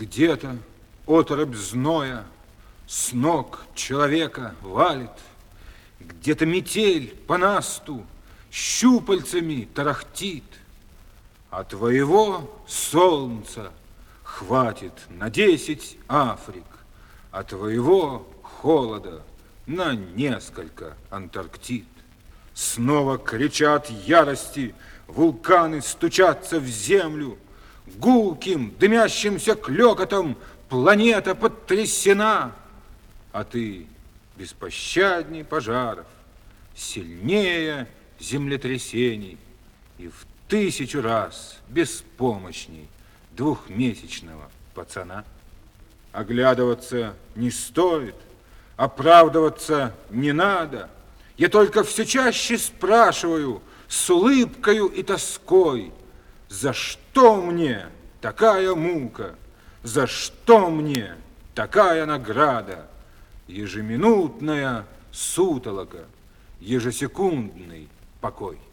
Где-то оторопь зноя с ног человека валит, где-то метель по насту щупальцами тарахтит, а твоего солнца хватит на 10 Африк, а твоего холода на несколько Антарктид. Снова кричат ярости, вулканы стучатся в землю, гулким, дымящимся клёкотом планета потрясена, а ты беспощадней пожаров, сильнее землетрясений и в 1000 раз беспомощней двухмесячного пацана. Оглядываться не стоит, оправдываться не надо. Я только все чаще спрашиваю с улыбкою и тоской: за что мне такая мука, за что мне такая награда? Ежеминутная сутолока, ежесекундный покой.